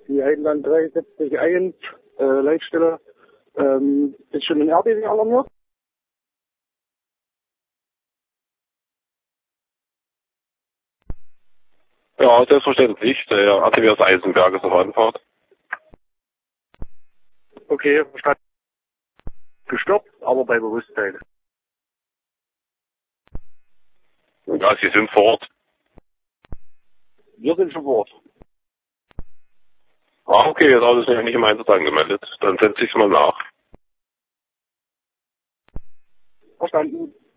Die Heidland 3 setzt sich ein, Leitstelle, ist schon ein Erdbeben alarmiert? Ja, selbstverständlich. Der ATW aus Eisenberg ist auf Anfahrt. Okay, verstanden. Gestoppt, aber bei Bewusstsein. Ja, Sie sind vor Ort. Wir sind schon vor Ort. Ah, okay, jetzt hat es sich nicht im Einsatz angemeldet. Dann setze ich es mal nach. Verstanden.